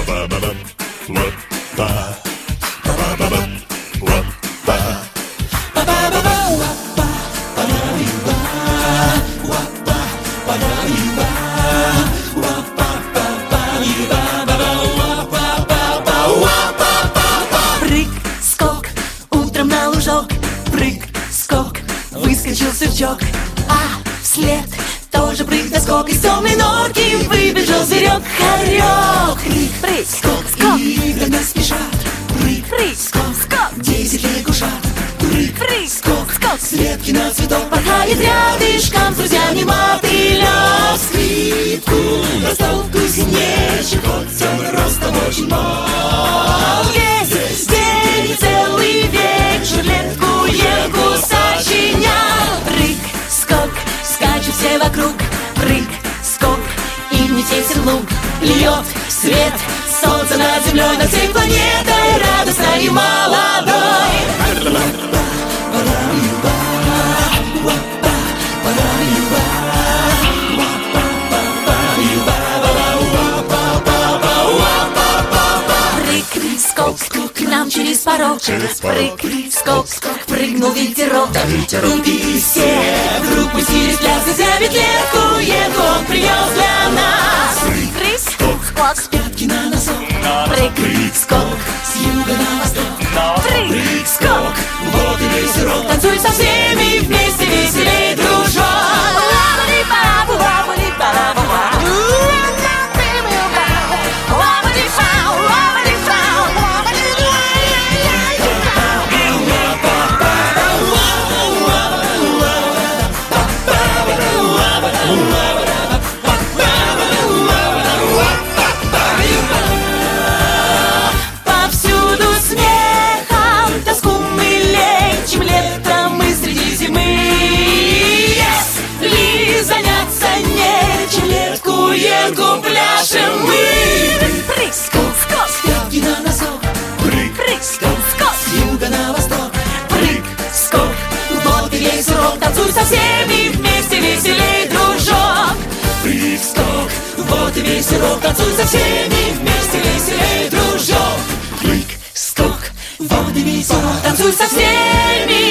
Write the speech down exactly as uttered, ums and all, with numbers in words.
Прыг-скок, утром на лужок. Прыг-скок, выскочил сверчок, а вслед тоже прыг-скок. Из темной норки выбежал зверек. Хорек. Прыг-скок, и тогда спешат. Прыг-скок, десять лягушат. Прыг-скок, с ветки на цветок порхает рядышком с друзьями мотылек. Скрипку достал кузнечик, хоть он ростом очень мал. Весь день, целый вечер летку-ельку сочинял. Прыг-скок, скачут все вокруг. Прыг-скок, им не тесен луг. Льет свет солнца над землей, над всей планетой радостно и молодой. Прыг-скок, к нам через порог. Прыг-скок, прыгнул ветерок. И все вдруг пустились плясать, а ведь летку-ельку он принес для нас. Прыг-скок, с пятки на носок. Прыг-скок, с юга на восток. Прыг-скок, вот и весь урок. Танцуй со всеми вместе, веселей, дружок. Повсюду смехом, тоску мы лечим летом мы среди зимы. Если заняться нечем, летку-ельку пляшем мы. Прыг-скок, с пятки на носок. Прыг-скок, с юга на восток. Прыг-скок, вот и весь урок. Танцуй со всеми вместе, веселей, дружок. Прыг-скок, вот и весь урок. Танцуй со всеми вместе, веселей, дружок. Прыг-скок, вот и весь урок. Танцуй со всеми